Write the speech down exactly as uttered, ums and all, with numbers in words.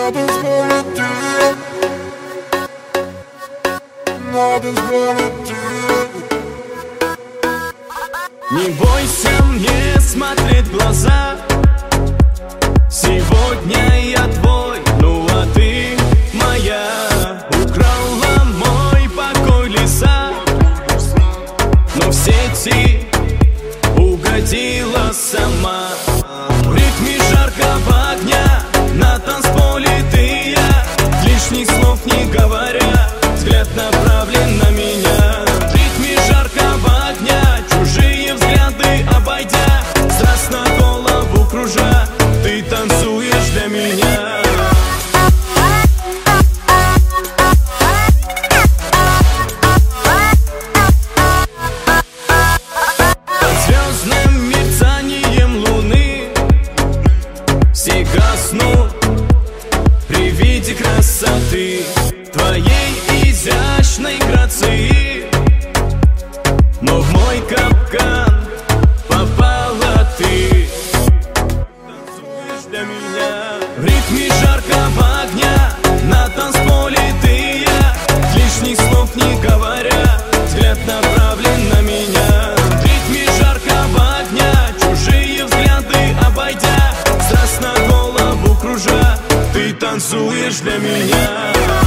Надо звонить тебе, надо звонить тебе. Не бойся мне смотреть в глаза. Сегодня я твой, ну а ты моя. Украла мой покой лиса, но в сети угодила сама. В ритме жаркого огня на танцполе ты и я, лишних слов не говоря, взгляд направлен на меня. В ритме жаркого огня, чужие взгляды обойдя, страстно голову кружа, ты танцуешь для меня. Под звездным мерцанием луны все гаснут при виде красоты твоей изящной грации. Но в мой капкан попала ты, танцуешь для меня. В ритме жаркого огня на танцполе ты и я, лишних слов не говоря, взгляд направлен на меня. В ритме жаркого огня, чужие взгляды обойдя, страстно голову кружа, ты танцуешь для меня.